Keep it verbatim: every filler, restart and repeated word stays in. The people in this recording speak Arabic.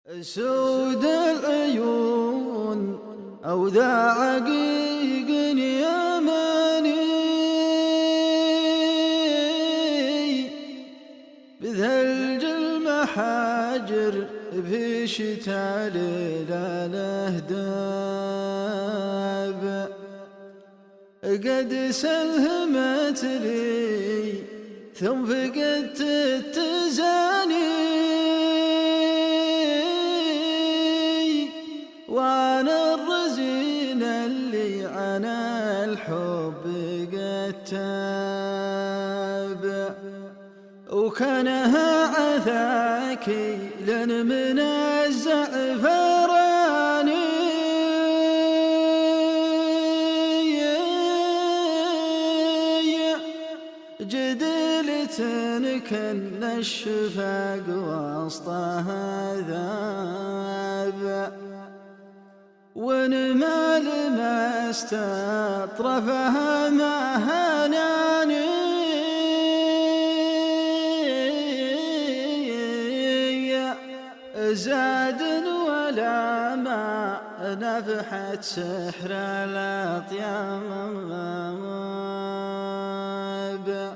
سود العيون أو ذا عقيق يماني بثلج المحاجر في شتاء ليلة الأهداب قد سلمت لي ثم فقدت التزاني وانا الرزين اللي عنا الحب قد تاب وكانها عثاكي لن من الزعفراني جدلت كن الشفاق وسطها ذاب ونما لما استطرفها ما هناني زاد ولا ما نفحت سحر الأطياب